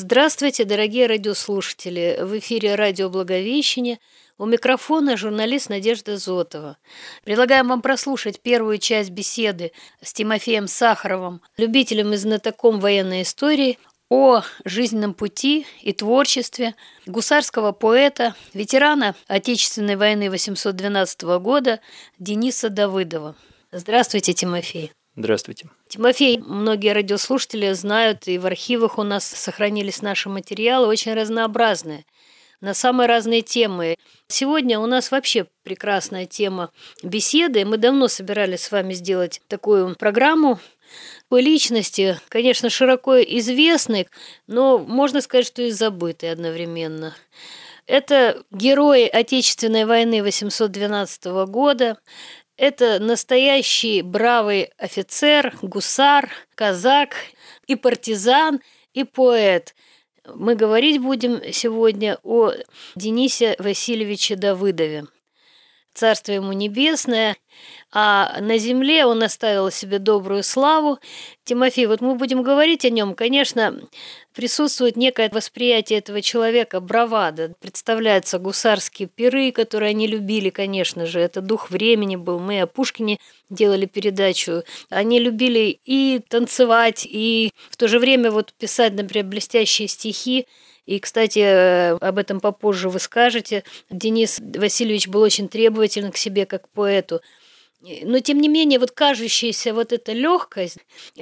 Здравствуйте, дорогие радиослушатели! В эфире радио «Благовещение». У микрофона журналист Надежда Зотова. Предлагаем вам прослушать первую часть беседы с Тимофеем Сахаровым, любителем и знатоком военной истории, о жизненном пути и творчестве гусарского поэта, ветерана Отечественной войны 812 года Дениса Давыдова. Здравствуйте, Тимофей. Здравствуйте. Тимофей, многие радиослушатели знают, и в архивах у нас сохранились наши материалы, очень разнообразные, на самые разные темы. Сегодня у нас вообще прекрасная тема беседы. Мы давно собирались с вами сделать такую программу о личности, конечно, широко известной, но можно сказать, что и забытой одновременно. Это герой Отечественной войны 812 года. Это настоящий бравый офицер, гусар, казак и партизан, и поэт. Мы говорить будем сегодня о Денисе Васильевиче Давыдове. Царство ему небесное, а на земле он оставил себе добрую славу. Тимофей, вот мы будем говорить о нем, конечно, присутствует некое восприятие этого человека бравада. Представляются гусарские пиры, которые они любили, конечно же, это дух времени был. Мы о Пушкине делали передачу. Они любили и танцевать, и в то же время вот писать, например, блестящие стихи. И, кстати, об этом попозже вы скажете. Денис Васильевич был очень требователен к себе как к поэту. Но, тем не менее, вот кажущаяся вот эта легкость,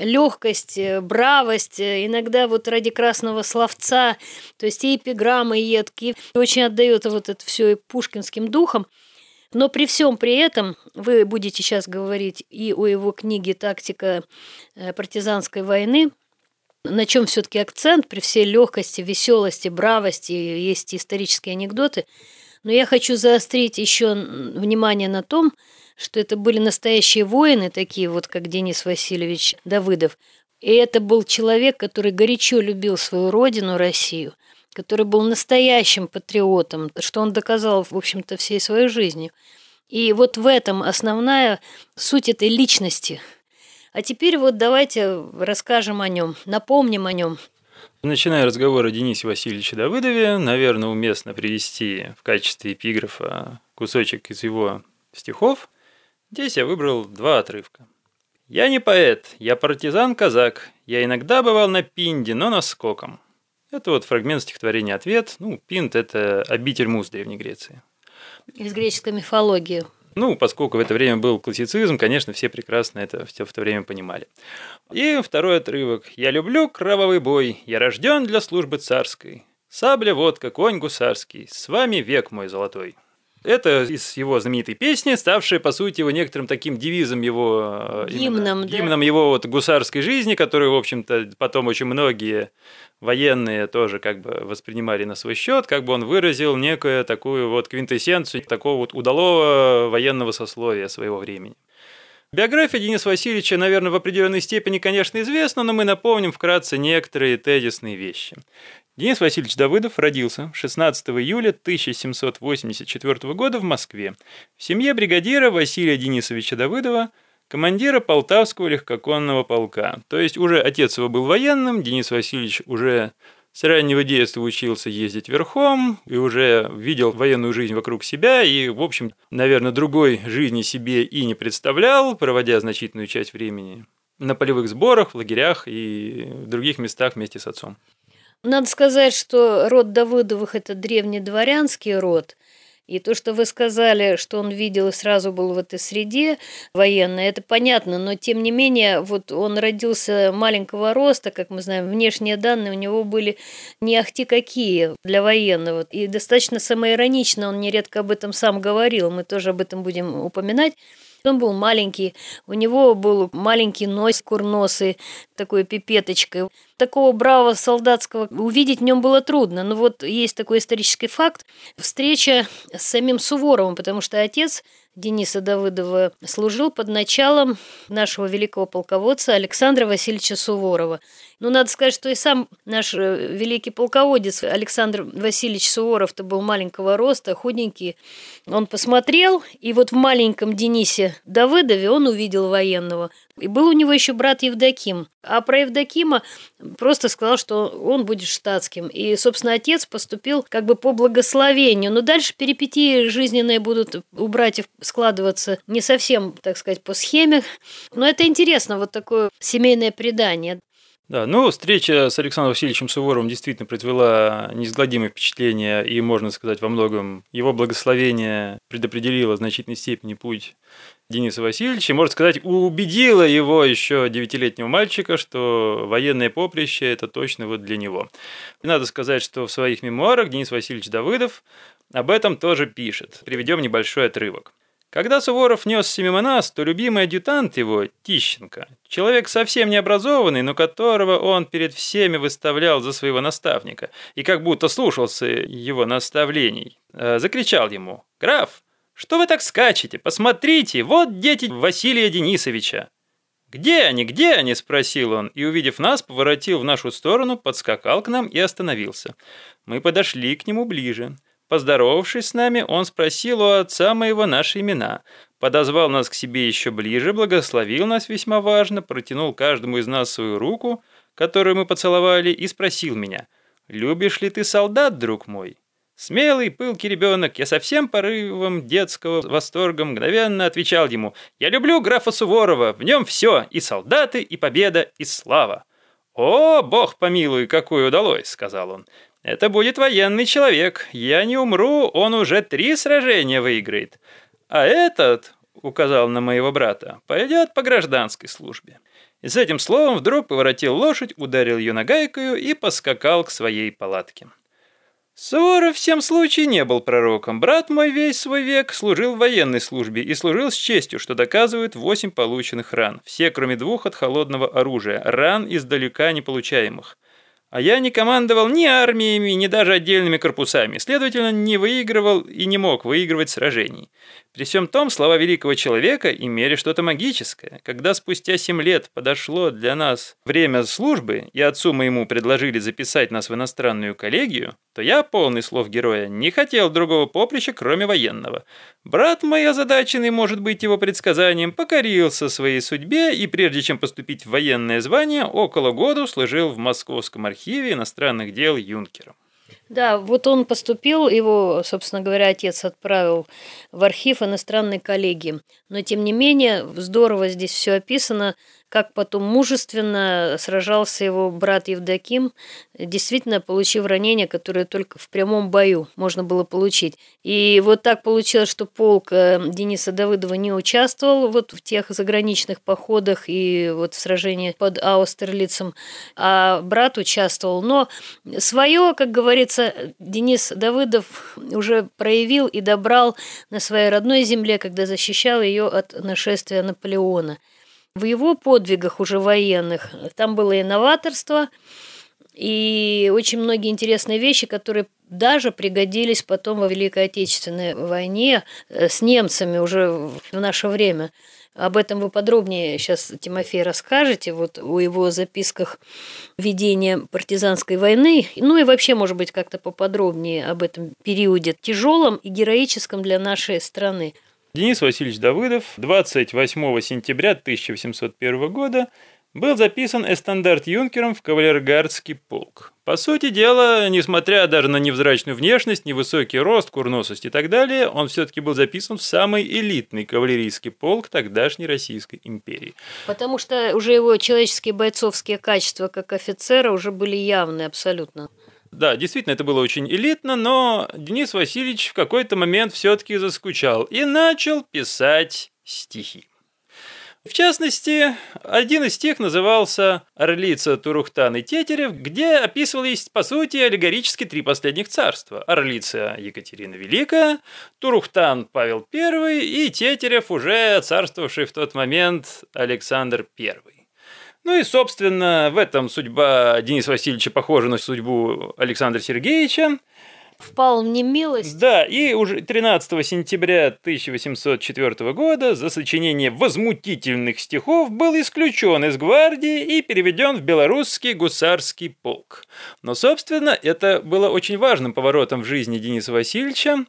бравость, иногда вот ради красного словца, то есть и эпиграммы едкие, очень отдает вот это все и пушкинским духом. Но при всем при этом вы будете сейчас говорить и о его книге «Тактика партизанской войны», на чем все-таки акцент при всей легкости, веселости, бравости, есть исторические анекдоты. Но я хочу заострить еще внимание на том, что это были настоящие воины, такие вот, как Денис Васильевич Давыдов. И это был человек, который горячо любил свою родину, Россию, который был настоящим патриотом, что он доказал, в общем-то, всей своей жизнью. И вот в этом основная суть этой личности. А теперь вот давайте расскажем о нем, напомним о нем. Начиная разговор о Денисе Васильевиче Давыдове, наверное, уместно привести в качестве эпиграфа кусочек из его стихов. Здесь я выбрал два отрывка. «Я не поэт, я партизан-казак, я иногда бывал на Пинде, но наскоком». Это вот фрагмент стихотворения «Ответ». Пинд – это обитель Мус Древней Греции. Из греческой мифологии. Поскольку в это время был классицизм, конечно, все прекрасно это в то время понимали. И второй отрывок. «Я люблю кровавый бой, я рожден для службы царской. Сабля, водка, конь гусарский, с вами век мой золотой». Это из его знаменитой песни, ставшая, по сути, его некоторым таким девизом его... Гимном его вот гусарской жизни, которую, в общем-то, потом очень многие военные тоже как бы воспринимали на свой счет, как бы он выразил некую такую вот квинтэссенцию такого вот удалого военного сословия своего времени. Биография Дениса Васильевича, наверное, в определенной степени, конечно, известна, но мы напомним вкратце некоторые тезисные вещи. Денис Васильевич Давыдов родился 16 июля 1784 года в Москве в семье бригадира Василия Денисовича Давыдова, командира Полтавского легкоконного полка. То есть уже отец его был военным, Денис Васильевич уже с раннего детства учился ездить верхом и уже видел военную жизнь вокруг себя и, в общем, наверное, другой жизни себе и не представлял, проводя значительную часть времени на полевых сборах, в лагерях и в других местах вместе с отцом. Надо сказать, что род Давыдовых – это древнедворянский род. И то, что вы сказали, что он видел и сразу был в этой среде военной, это понятно, но тем не менее, вот он родился маленького роста, как мы знаем, внешние данные у него были не ахти какие для военного. И достаточно самоиронично он нередко об этом сам говорил, мы тоже об этом будем упоминать. Он был маленький, у него был маленький нос курносый, такой пипеточкой. Такого бравого солдатского увидеть в нем было трудно. Но вот есть такой исторический факт – встреча с самим Суворовым, потому что отец Дениса Давыдова служил под началом нашего великого полководца Александра Васильевича Суворова. Надо сказать, что и сам наш великий полководец Александр Васильевич Суворов-то был маленького роста, худенький. Он посмотрел, и вот в маленьком Денисе Давыдове он увидел военного. И был у него еще брат Евдоким. А про Евдокима просто сказал, что он будет штатским. И, собственно, отец поступил как бы по благословению. Но дальше перипетии жизненные будут у братьев складываться не совсем, так сказать, по схеме. Но это интересно, вот такое семейное предание. Да, встреча с Александром Васильевичем Суворовым действительно произвела неизгладимое впечатление, и, можно сказать, во многом его благословение предопределило в значительной степени путь Дениса Васильевича. Можно сказать, убедило его еще 9-летнего мальчика, что военное поприще – это точно вот для него. И надо сказать, что в своих мемуарах Денис Васильевич Давыдов об этом тоже пишет. Приведем небольшой отрывок. Когда Суворов нес Семимонас, то любимый адъютант его, Тищенко, человек совсем необразованный, но которого он перед всеми выставлял за своего наставника и как будто слушался его наставлений, закричал ему: «Граф, что вы так скачете? Посмотрите, вот дети Василия Денисовича!» «Где они, где они?» – спросил он, и, увидев нас, поворотил в нашу сторону, подскакал к нам и остановился. Мы подошли к нему ближе. Поздоровавшись с нами, он спросил у отца моего наши имена, подозвал нас к себе еще ближе, благословил нас весьма важно, протянул каждому из нас свою руку, которую мы поцеловали, и спросил меня: «Любишь ли ты солдат, друг мой?» Смелый, пылкий ребенок, я со всем порывом детского восторга мгновенно отвечал ему: «Я люблю графа Суворова, в нем все, и солдаты, и победа, и слава». «О, бог помилуй, какой удалось», — сказал он. «Это будет военный человек. Я не умру, он уже 3 сражения выиграет. А этот, — указал на моего брата, — пойдет по гражданской службе». И с этим словом вдруг поворотил лошадь, ударил ее нагайкою и поскакал к своей палатке. Суворов в всем случае не был пророком. Брат мой весь свой век служил в военной службе и служил с честью, что доказывают 8 полученных ран. Все, кроме 2 от холодного оружия, ран издалека не получаемых. А я не командовал ни армиями, ни даже отдельными корпусами, следовательно, не выигрывал и не мог выигрывать сражений. При всем том, слова великого человека имели что-то магическое. Когда спустя 7 лет подошло для нас время службы, и отцу моему предложили записать нас в иностранную коллегию, то я, полный слов героя, не хотел другого поприща, кроме военного. Брат мой, озадаченный, может быть, его предсказанием, покорился своей судьбе и, прежде чем поступить в военное звание, около года служил в Московском архиве иностранных дел юнкером. Да, вот он поступил, его, собственно говоря, отец отправил в архив иностранной коллегии. Но, тем не менее, здорово здесь все описано, как потом мужественно сражался его брат Евдоким, действительно получив ранение, которое только в прямом бою можно было получить. И вот так получилось, что полк Дениса Давыдова не участвовал вот в тех заграничных походах и вот в сражении под Аустерлицем, а брат участвовал. Но свое, как говорится, Денис Давыдов уже проявил и добрал на своей родной земле, когда защищал ее от нашествия Наполеона. В его подвигах уже военных там было и новаторство, и очень многие интересные вещи, которые даже пригодились потом во Великой Отечественной войне с немцами уже в наше время. Об этом вы подробнее сейчас, Тимофей, расскажете, вот о его записках ведения партизанской войны, ну и вообще, может быть, как-то поподробнее об этом периоде, тяжелом и героическом для нашей страны. Денис Васильевич Давыдов 28 сентября 1801 года был записан эстандарт-юнкером в кавалергардский полк. По сути дела, несмотря даже на невзрачную внешность, невысокий рост, курносость и так далее, он все-таки был записан в самый элитный кавалерийский полк тогдашней Российской империи. Потому что уже его человеческие бойцовские качества как офицера уже были явны абсолютно. Да, действительно, это было очень элитно, но Денис Васильевич в какой-то момент все-таки заскучал и начал писать стихи. В частности, один из стих назывался «Орлица, Турухтан и Тетерев», где описывались, по сути, аллегорически 3 последних царства. Орлица Екатерина Великая, Турухтан Павел I и Тетерев, уже царствовавший в тот момент Александр I. Ну и, собственно, в этом судьба Дениса Васильевича похожа на судьбу Александра Сергеевича. Впал в немилость. Да, и уже 13 сентября 1804 года за сочинение возмутительных стихов был исключен из гвардии и переведен в белорусский гусарский полк. Но, собственно, это было очень важным поворотом в жизни Дениса Васильевича.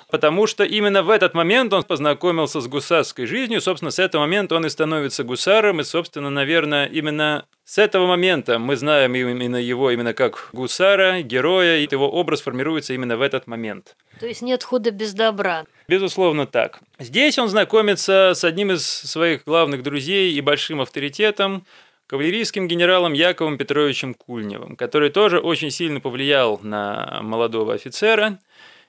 потому что именно в этот момент он познакомился с гусарской жизнью. Собственно, с этого момента он и становится гусаром, и, собственно, наверное, именно с этого момента мы знаем именно его именно как гусара, героя, и его образ формируется именно в этот момент. То есть нет худа без добра. Безусловно, так. Здесь он знакомится с одним из своих главных друзей и большим авторитетом, кавалерийским генералом Яковом Петровичем Кульневым, который тоже очень сильно повлиял на молодого офицера.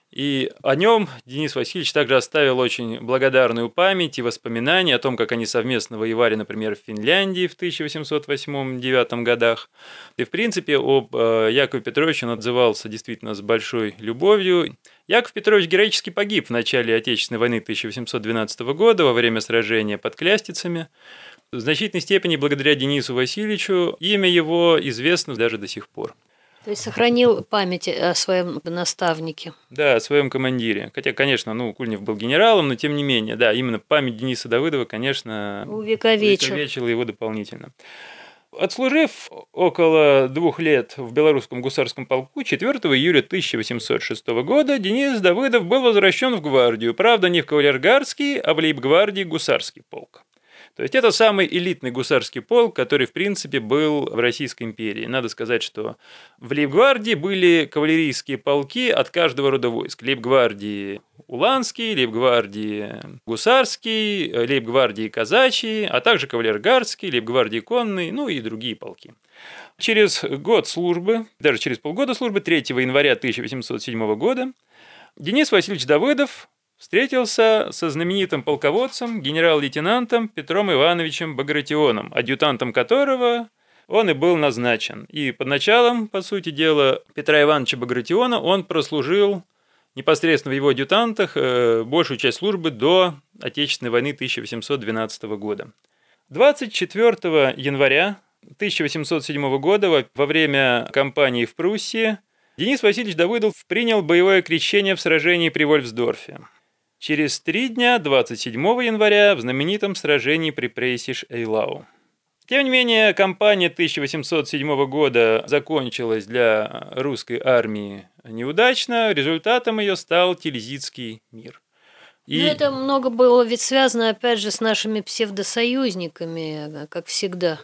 И о нем Денис Васильевич также оставил очень благодарную память и воспоминания о том, как они совместно воевали, например, в Финляндии в 1808-1809 годах. И, в принципе, об Якове Петровиче он отзывался действительно с большой любовью. Яков Петрович героически погиб в начале Отечественной войны 1812 года во время сражения под Клястицами. В значительной степени благодаря Денису Васильевичу имя его известно даже до сих пор. То есть сохранил память о своем наставнике. Да, о своем командире. Хотя, конечно, Кульнев был генералом, но тем не менее, да, именно память Дениса Давыдова, конечно, увековечила его дополнительно. Отслужив около 2 лет в Белорусском гусарском полку, 4 июля 1806 года Денис Давыдов был возвращен в гвардию, правда, не в кавалергардский, а в лейб-гвардии гусарский полк. То есть это самый элитный гусарский полк, который, в принципе, был в Российской империи. Надо сказать, что в лейб-гвардии были кавалерийские полки от каждого рода войск. Лейб-гвардии уланский, лейб-гвардии гусарский, лейб-гвардии казачьи, а также кавалергардский, лейб-гвардии конный, и другие полки. Через год службы, даже через полгода службы, 3 января 1807 года, Денис Васильевич Давыдов встретился со знаменитым полководцем, генерал-лейтенантом Петром Ивановичем Багратионом, адъютантом которого он и был назначен. И под началом, по сути дела, Петра Ивановича Багратиона он прослужил непосредственно в его адъютантах большую часть службы до Отечественной войны 1812 года. 24 января 1807 года во время кампании в Пруссии Денис Васильевич Давыдов принял боевое крещение в сражении при Вольфсдорфе. Через 3 дня, 27 января, в знаменитом сражении при Прейсиш-Эйлау. Тем не менее, кампания 1807 года закончилась для русской армии неудачно. Результатом ее стал Тильзитский мир. Это много было ведь связано, опять же, с нашими псевдосоюзниками, как всегда.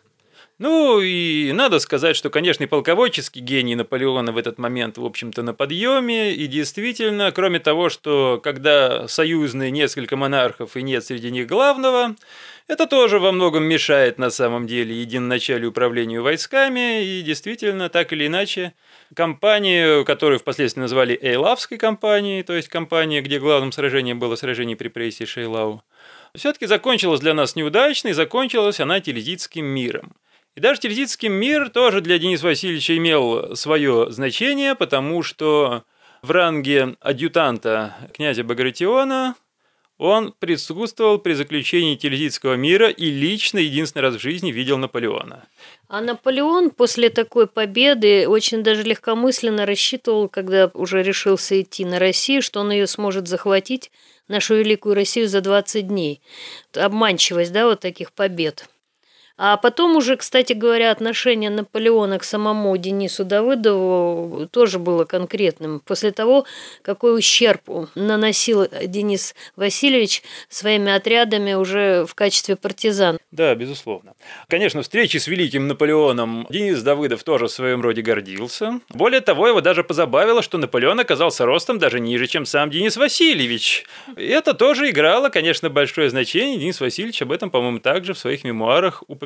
И надо сказать, что, конечно, и полководческий гений Наполеона в этот момент, в общем-то, на подъеме. И действительно, кроме того, что когда союзные несколько монархов и нет среди них главного, это тоже во многом мешает на самом деле единоначалию управлению войсками. И действительно, так или иначе, кампанию, которую впоследствии назвали Эйлавской кампанией, то есть кампания, где главным сражением было сражение при Прейсиш-Эйлау, все-таки закончилась для нас неудачно, и закончилась она Тильзитским миром. И даже Тильзитский мир тоже для Дениса Васильевича имел свое значение, потому что в ранге адъютанта князя Багратиона он присутствовал при заключении Тильзитского мира и лично единственный раз в жизни видел Наполеона. А Наполеон после такой победы очень даже легкомысленно рассчитывал, когда уже решился идти на Россию, что он ее сможет захватить, нашу великую Россию, за 20 дней. Обманчивость, вот таких побед. А потом уже, кстати говоря, отношение Наполеона к самому Денису Давыдову тоже было конкретным. После того, какой ущерб наносил Денис Васильевич своими отрядами уже в качестве партизан. Да, безусловно. Конечно, встречи с великим Наполеоном Денис Давыдов тоже в своем роде гордился. Более того, его даже позабавило, что Наполеон оказался ростом даже ниже, чем сам Денис Васильевич. И это тоже играло, конечно, большое значение. Денис Васильевич об этом, по-моему, также в своих мемуарах упоминал.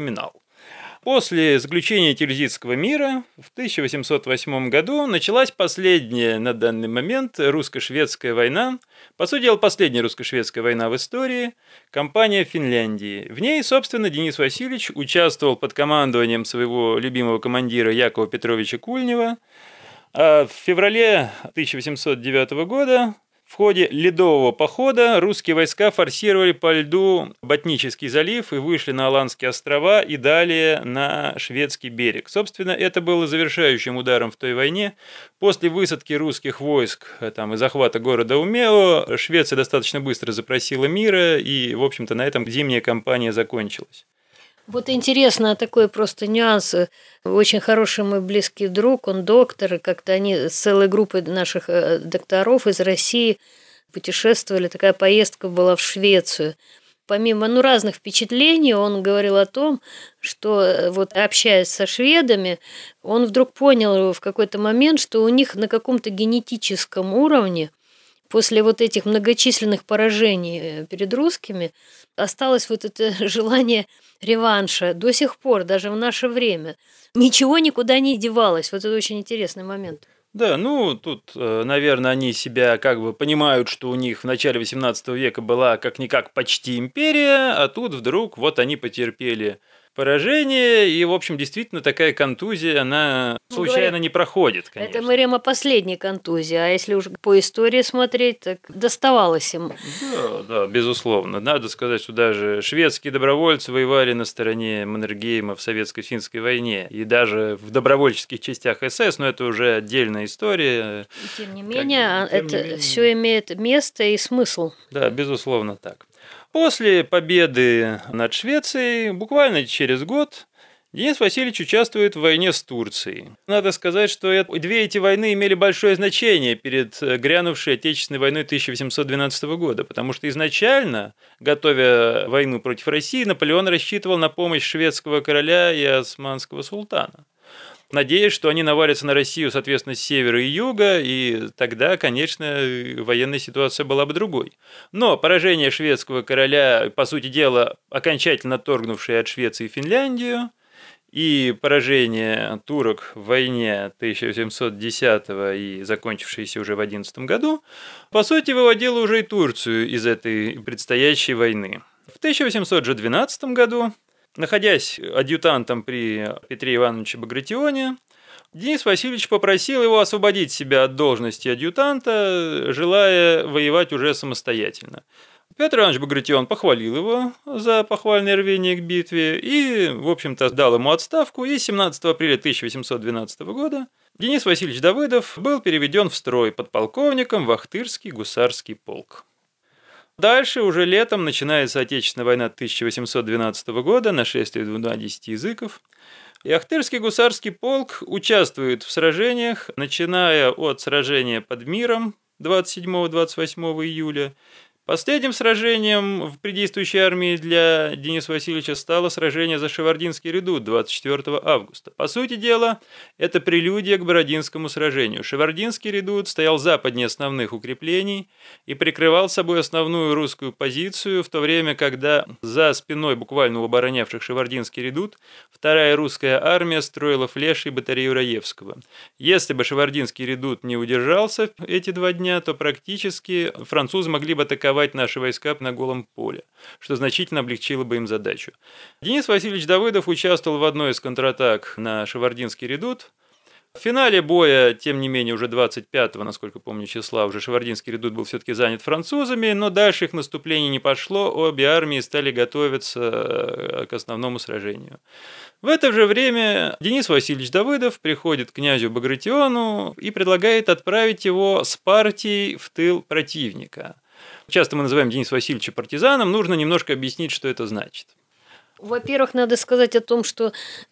После заключения Тильзитского мира в 1808 году началась последняя на данный момент русско-шведская война, по сути дела, последняя русско-шведская война в истории, кампания в Финляндии. В ней, собственно, Денис Васильевич участвовал под командованием своего любимого командира Якова Петровича Кульнева, а в феврале 1809 года в ходе ледового похода русские войска форсировали по льду Ботнический залив и вышли на Аландские острова и далее на шведский берег. Собственно, это было завершающим ударом в той войне. После высадки русских войск и захвата города Умео Швеция достаточно быстро запросила мира, и, в общем-то, на этом зимняя кампания закончилась. Вот интересно, такой просто нюанс. Очень хороший мой близкий друг, он доктор, и как-то они с целой группой наших докторов из России путешествовали, такая поездка была в Швецию. Помимо разных впечатлений, он говорил о том, что вот общаясь со шведами, он вдруг понял в какой-то момент, что у них на каком-то генетическом уровне после вот этих многочисленных поражений перед русскими осталось вот это желание реванша до сих пор, даже в наше время. Ничего никуда не девалось. Вот это очень интересный момент. Да, тут, наверное, они себя как бы понимают, что у них в начале XVIII века была как-никак почти империя, а тут вдруг вот они потерпели поражение, и, в общем, действительно такая контузия, она случайно не проходит, конечно. Это мы говорим о последней контузии, а если уж по истории смотреть, так доставалось им. Да, безусловно. Надо сказать, что даже шведские добровольцы воевали на стороне Маннергейма в Советско-финской войне, и даже в добровольческих частях СС, но это уже отдельная история. Тем не менее, это все имеет место и смысл. Да, безусловно так. После победы над Швецией, буквально через год, Денис Васильевич участвует в войне с Турцией. Надо сказать, что две эти войны имели большое значение перед грянувшей Отечественной войной 1812 года, потому что изначально, готовя войну против России, Наполеон рассчитывал на помощь шведского короля и османского султана, надеясь, что они навалятся на Россию, соответственно, с севера и юга, и тогда, конечно, военная ситуация была бы другой. Но поражение шведского короля, по сути дела, окончательно отторгнувшее от Швеции Финляндию, и поражение турок в войне 1710 и закончившееся уже в 11 году, по сути, выводило уже и Турцию из этой предстоящей войны. В 1812 году, находясь адъютантом при Петре Ивановиче Багратионе, Денис Васильевич попросил его освободить себя от должности адъютанта, желая воевать уже самостоятельно. Петр Иванович Багратион похвалил его за похвальное рвение к битве и, в общем-то, дал ему отставку, и 17 апреля 1812 года Денис Васильевич Давыдов был переведен в строй подполковником в Ахтырский гусарский полк. Дальше, уже летом, начинается Отечественная война 1812 года, нашествие 12 языков. И Ахтырский гусарский полк участвует в сражениях, начиная от сражения под Миром 27-28 июля. Последним сражением в предействующей армии для Дениса Васильевича стало сражение за Шевардинский редут 24 августа. По сути дела, это прелюдия к Бородинскому сражению. Шевардинский редут стоял западнее основных укреплений и прикрывал собой основную русскую позицию, в то время, когда за спиной буквально у оборонявших Шевардинский редут вторая русская армия строила флеш и батарею Раевского. Если бы Шевардинский редут не удержался эти 2 дня, то практически французы могли бы атаковать наши войска на голом поле, что значительно облегчило бы им задачу. Денис Васильевич Давыдов участвовал в одной из контратак на Шевардинский редут. В финале боя, тем не менее, уже 25-го, насколько помню, числа, уже Шевардинский редут был все-таки занят французами, но дальше их наступление не пошло, обе армии стали готовиться к основному сражению. В это же время Денис Васильевич Давыдов приходит к князю Багратиону и предлагает отправить его с партией в тыл противника. Часто мы называем Дениса Васильевича партизаном, нужно немножко объяснить, что это значит. Во-первых, надо сказать о том, что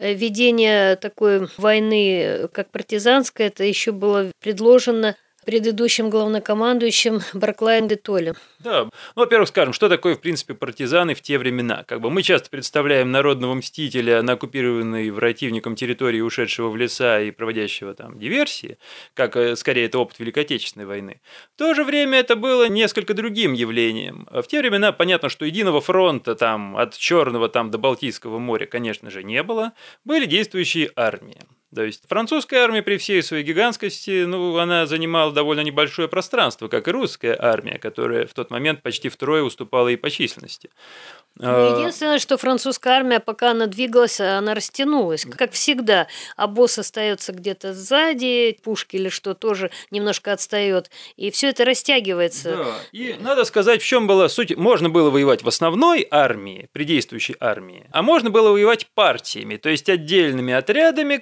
ведение такой войны, как партизанская, это еще было предложено предыдущим главнокомандующим Барклаем де Толли. Да, во-первых, скажем, что такое, в принципе, партизаны в те времена. Мы часто представляем народного мстителя на оккупированной противником территории, ушедшего в леса и проводящего там диверсии, как, скорее, это опыт Великой Отечественной войны. В то же время это было несколько другим явлением. В те времена понятно, что единого фронта там, от Черного там, до Балтийского моря, конечно же, не было. Были действующие армии. То есть французская армия при всей своей гигантскости, она занимала довольно небольшое пространство, как и русская армия, которая в тот момент почти втрое уступала ей по численности. Единственное, что французская армия, пока она двигалась, она растянулась. Как всегда, обоз остается где-то сзади, пушки или что тоже немножко отстает, и все это растягивается. Да. И надо сказать, в чем была суть. Можно было воевать в основной армии, при действующей армии, а можно было воевать партиями, то есть отдельными отрядами, которые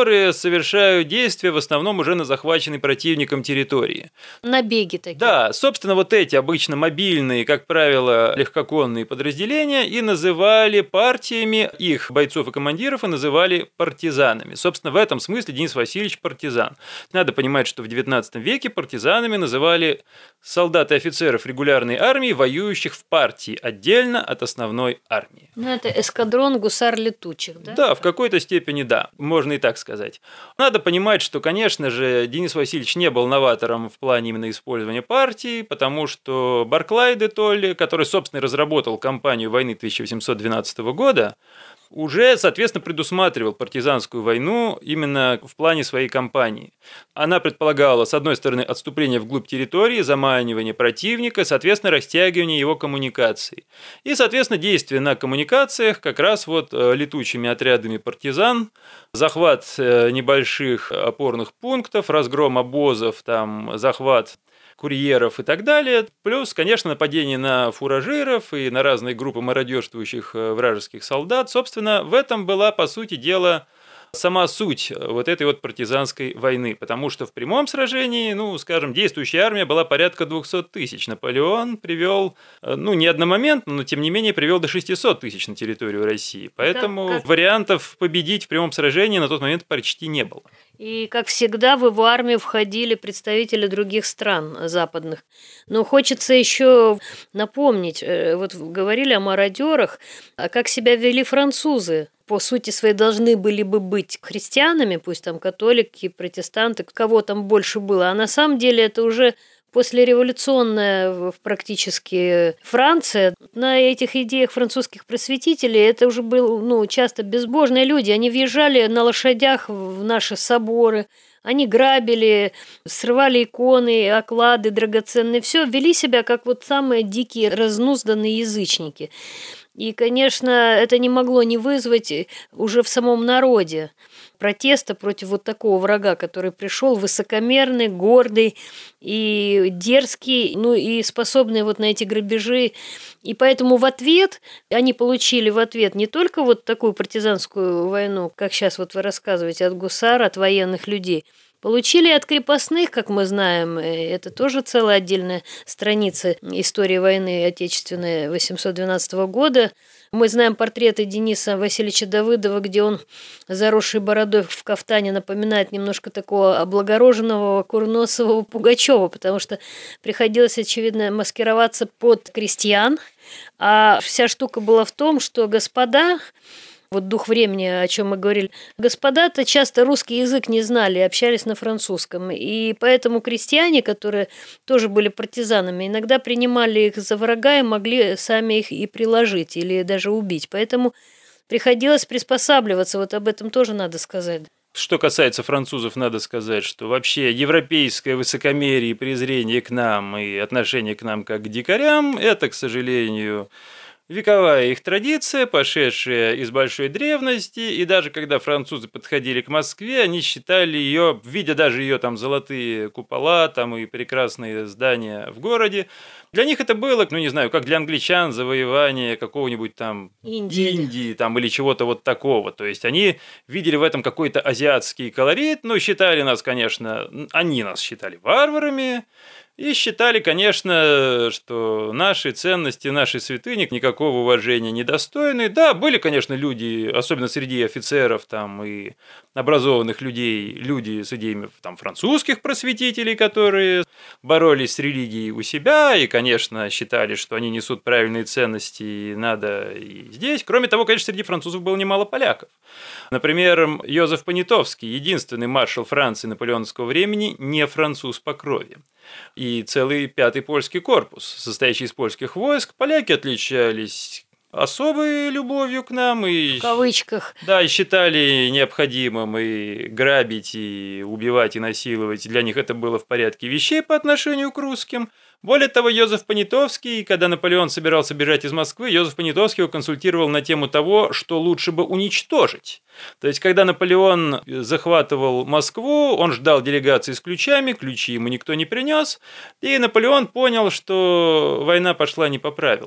которые совершают действия в основном уже на захваченной противником территории. Набеги такие. Да, собственно, вот эти обычно мобильные, как правило, легкоконные подразделения и называли партиями их бойцов и командиров, и называли партизанами. Собственно, в этом смысле Денис Васильевич партизан. Надо понимать, что в XIX веке партизанами называли солдат и офицеров регулярной армии, воюющих в партии отдельно от основной армии. Ну, это эскадрон гусар летучих, да? Да, в какой-то степени да, можно и так сказать. Надо понимать, что, конечно же, Денис Васильевич не был новатором в плане именно использования партии, потому что Барклай де Толли, который, собственно, разработал кампанию войны 1812 года, уже, соответственно, предусматривал партизанскую войну именно в плане своей кампании. Она предполагала, с одной стороны, отступление вглубь территории, заманивание противника, соответственно, растягивание его коммуникаций. И, соответственно, действия на коммуникациях как раз вот летучими отрядами партизан, захват небольших опорных пунктов, разгром обозов, там, захват курьеров и так далее, плюс, конечно, нападение на фуражиров и на разные группы мародерствующих вражеских солдат. Собственно, в этом была, по сути дела, сама суть вот этой вот партизанской войны, потому что в прямом сражении, ну, скажем, действующая армия была порядка 200 тысяч. Наполеон привел, ну, не одномоментно, но тем не менее привел до 600 тысяч на территорию России. Поэтому вариантов победить в прямом сражении на тот момент почти не было. И, как всегда, в его армию входили представители других стран западных. Но хочется еще напомнить, вот говорили о мародерах, а как себя вели французы. По сути своей должны были бы быть христианами, пусть там католики, протестанты, кого там больше было. А на самом деле это уже послереволюционная практически Франция. На этих идеях французских просветителей это уже были часто безбожные люди. Они въезжали на лошадях в наши соборы, они грабили, срывали иконы, оклады драгоценные. Все, вели себя как вот самые дикие, разнузданные язычники. И, конечно, это не могло не вызвать уже в самом народе протеста против вот такого врага, который пришел высокомерный, гордый и дерзкий, ну и способный вот на эти грабежи. И поэтому в ответ они получили в ответ не только вот такую партизанскую войну, как сейчас вот вы рассказываете, от гусар, от военных людей, получили от крепостных, как мы знаем, это тоже целая отдельная страница истории войны Отечественной 812 года. Мы знаем портреты Дениса Васильевича Давыдова, где он, заросший бородой в кафтане, напоминает немножко такого облагороженного курносого Пугачева, потому что приходилось, очевидно, маскироваться под крестьян. А вся штука была в том, что господа, вот дух времени, о чем мы говорили, господа-то часто русский язык не знали, общались на французском. И поэтому крестьяне, которые тоже были партизанами, иногда принимали их за врага и могли сами их и приложить или даже убить. Поэтому приходилось приспосабливаться, вот об этом тоже надо сказать. Что касается французов, надо сказать, что вообще европейское высокомерие и презрение к нам и отношение к нам как к дикарям – это, к сожалению, вековая их традиция, пошедшая из большой древности, и даже когда французы подходили к Москве, они считали ее, видя даже ее там золотые купола, там и прекрасные здания в городе, для них это было, ну не знаю, как для англичан завоевание какого-нибудь там Индии там, или чего-то вот такого. То есть они видели в этом какой-то азиатский колорит, но считали нас, конечно, они нас считали варварами, и считали, конечно, что наши ценности, наши святыни никакого уважения недостойны. Да, были, конечно, люди, особенно среди офицеров там, и образованных людей, люди с идеями там, французских просветителей, которые боролись с религией у себя и, конечно, считали, что они несут правильные ценности, и надо и здесь. Кроме того, конечно, среди французов было немало поляков. Например, Йозеф Понятовский, единственный маршал Франции наполеоновского времени, не француз по крови. И целый 5-й польский корпус, состоящий из польских войск, поляки отличались особой любовью к нам и в кавычках. Да, и считали необходимым и грабить, и убивать, и насиловать. Для них это было в порядке вещей по отношению к русским. Более того, Йозеф Понятовский, когда Наполеон собирался бежать из Москвы, Йозеф Понятовский его консультировал на тему того, что лучше бы уничтожить. То есть, когда Наполеон захватывал Москву, он ждал делегации с ключами, ключи ему никто не принес, и Наполеон понял, что война пошла не по правилам.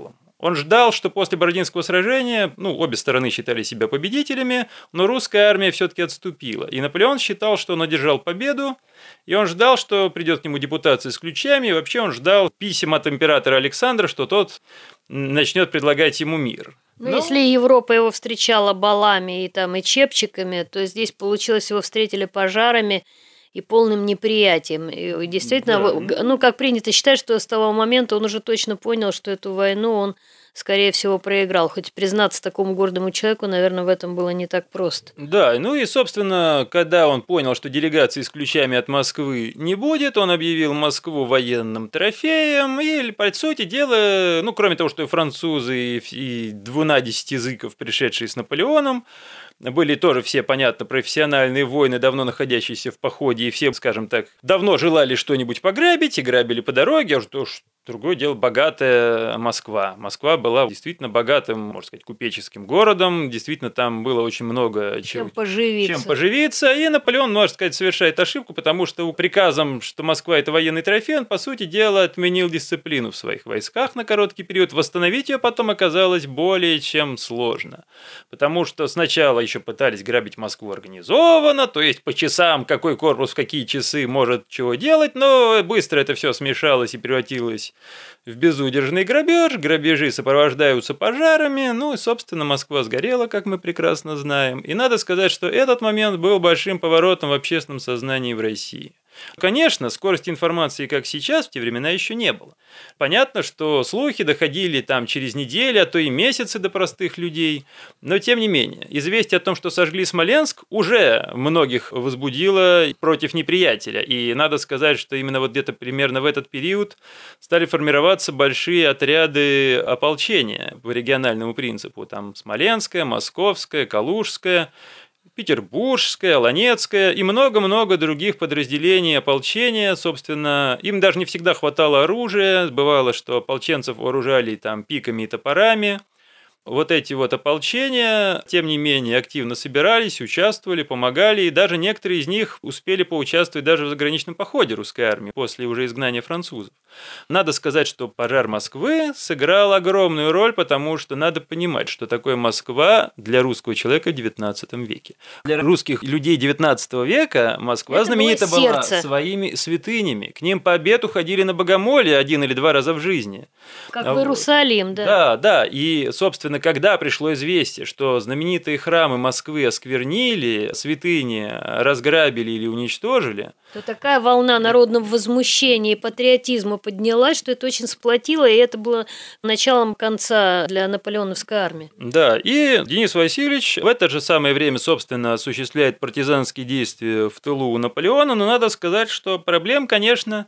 Он ждал, что после Бородинского сражения, обе стороны считали себя победителями, но русская армия все-таки отступила. И Наполеон считал, что он одержал победу, и он ждал, что придет к нему депутация с ключами, и вообще он ждал писем от императора Александра, что тот начнет предлагать ему мир. Но если Европа его встречала балами и чепчиками, то здесь получилось, его встретили пожарами и полным неприятием. И действительно, как принято считать, что с того момента он уже точно понял, что эту войну он, скорее всего, проиграл. Хоть признаться такому гордому человеку, наверное, в этом было не так просто. Да, и, собственно, когда он понял, что делегации с ключами от Москвы не будет, он объявил Москву военным трофеем, и, по сути дела, кроме того, что и французы, и 12 языков, пришедшие с Наполеоном, были тоже все, понятно, профессиональные воины, давно находящиеся в походе, и все, скажем так, давно желали что-нибудь пограбить, и грабили по дороге, а что ж, другое дело, богатая Москва. Москва была действительно богатым, можно сказать, купеческим городом, действительно там было очень много чем поживиться, и Наполеон, можно сказать, совершает ошибку, потому что приказом, что Москва – это военный трофей, он, по сути дела, отменил дисциплину в своих войсках на короткий период. Восстановить ее потом оказалось более чем сложно, потому что сначала еще пытались грабить Москву организованно, то есть по часам, какой корпус в какие часы может чего делать, но быстро это все смешалось и превратилось в безудержный грабеж. Грабежи сопровождаются пожарами, и, собственно, Москва сгорела, как мы прекрасно знаем. И надо сказать, что этот момент был большим поворотом в общественном сознании в России. Конечно, скорости информации, как сейчас, в те времена еще не было. Понятно, что слухи доходили через недели, а то и месяцы до простых людей, но тем не менее, известие о том, что сожгли Смоленск, уже многих возбудило против неприятеля. И надо сказать, что именно где-то примерно в этот период стали формироваться большие отряды ополчения по региональному принципу. Там Смоленская, Московская, Калужская, Петербургская, Ланецкая и много-много других подразделений ополчения. Собственно, им даже не всегда хватало оружия. Бывало, что ополченцев вооружали пиками и топорами. Вот эти ополчения, тем не менее, активно собирались, участвовали, помогали, и даже некоторые из них успели поучаствовать даже в заграничном походе русской армии после уже изгнания французов. Надо сказать, что пожар Москвы сыграл огромную роль, потому что надо понимать, что такое Москва для русского человека в XIX веке. Для русских людей XIX века Москва это знаменита была своими святынями. К ним по обету ходили на богомолье 1 или 2 раза в жизни. Как в Иерусалим, да. Да, и, собственно, когда пришло известие, что знаменитые храмы Москвы осквернили, святыни разграбили или уничтожили, то такая волна народного возмущения и патриотизма поднялась, что это очень сплотило, и это было началом конца для наполеоновской армии. Да, и Денис Васильевич в это же самое время, собственно, осуществляет партизанские действия в тылу у Наполеона, но надо сказать, что проблем, конечно,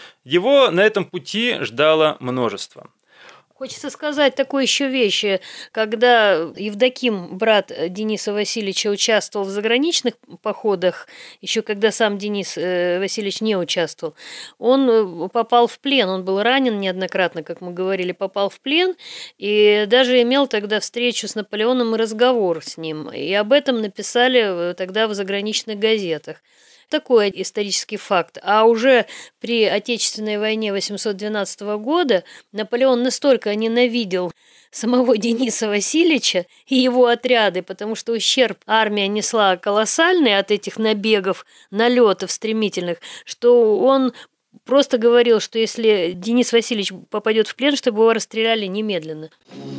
его на этом пути ждало множество. Хочется сказать такую еще вещь. Когда Евдоким, брат Дениса Васильевича, участвовал в заграничных походах, еще когда сам Денис Васильевич не участвовал, он попал в плен. Он был ранен неоднократно, как мы говорили, попал в плен, и даже имел тогда встречу с Наполеоном и разговор с ним. И об этом написали тогда в заграничных газетах. Такой исторический факт. А уже при Отечественной войне 812 года Наполеон настолько ненавидел самого Дениса Васильевича и его отряды, потому что ущерб армия несла колоссальный от этих набегов, налетов стремительных, что он просто говорил, что если Денис Васильевич попадет в плен, чтобы его расстреляли немедленно.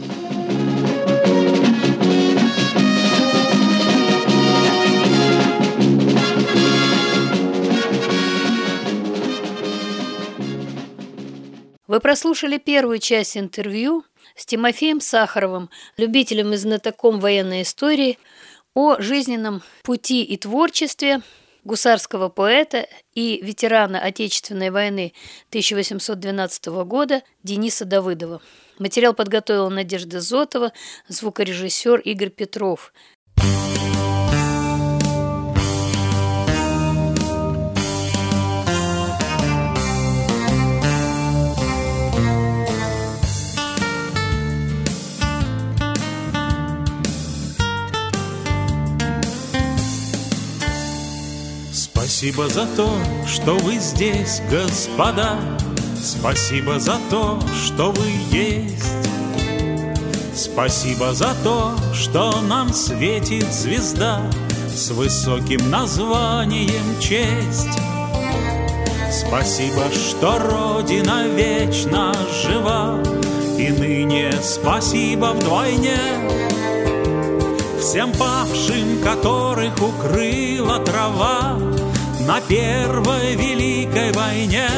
Вы прослушали первую часть интервью с Тимофеем Сахаровым, любителем и знатоком военной истории, о жизненном пути и творчестве гусарского поэта и ветерана Отечественной войны 1812 года Дениса Давыдова. Материал подготовила Надежда Зотова, звукорежиссер Игорь Петров. Спасибо за то, что вы здесь, господа. Спасибо за то, что вы есть. Спасибо за то, что нам светит звезда с высоким названием «Честь». Спасибо, что Родина вечно жива, и ныне спасибо вдвойне всем павшим, которых укрыла трава на Первой Великой войне.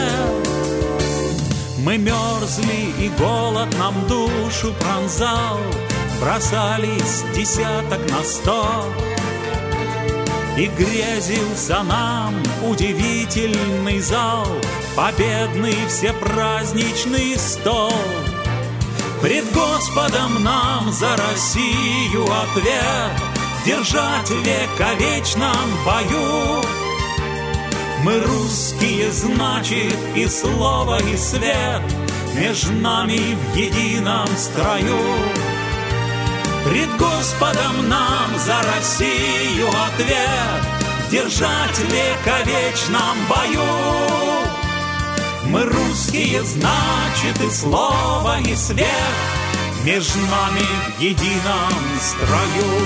Мы мерзли, и голод нам душу пронзал, бросались десяток на 100, и грезился нам удивительный зал, победный всепраздничный стол. Пред Господом нам за Россию ответ держать в вековечном бою. Мы русские, значит, и слово, и свет между нами в едином строю. Пред Господом нам за Россию ответ держать в вековечном бою. Мы русские, значит, и слово, и свет между нами в едином строю.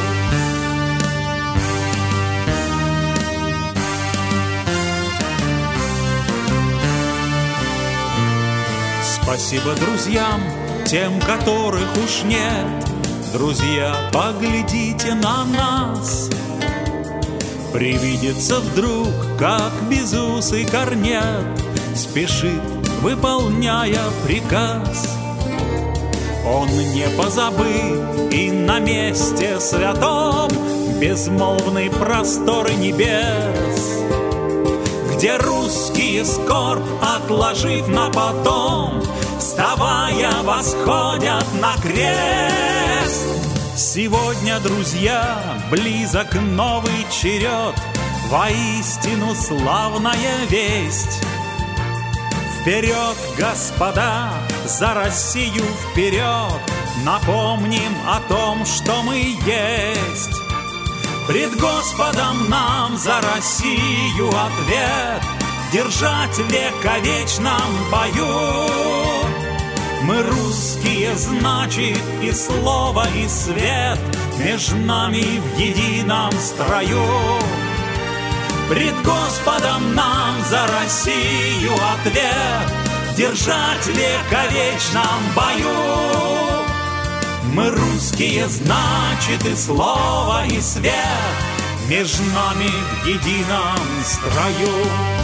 Спасибо друзьям, тем, которых уж нет. Друзья, поглядите на нас. Привидится вдруг, как безусый корнет спешит, выполняя приказ. Он не позабыт и на месте святом безмолвные просторы небес, где русские, скорбь отложив на потом, вставая, восходят на крест. Сегодня, друзья, близок новый черед, воистину славная весть. Вперед, господа, за Россию вперед, напомним о том, что мы есть. Пред Господом нам за Россию ответ держать в вековечном бою. Мы русские, значит, и слово, и свет между нами в едином строю. Пред Господом нам за Россию ответ держать в вековечном бою. Мы русские, значит, и слово, и свет между нами в едином строю.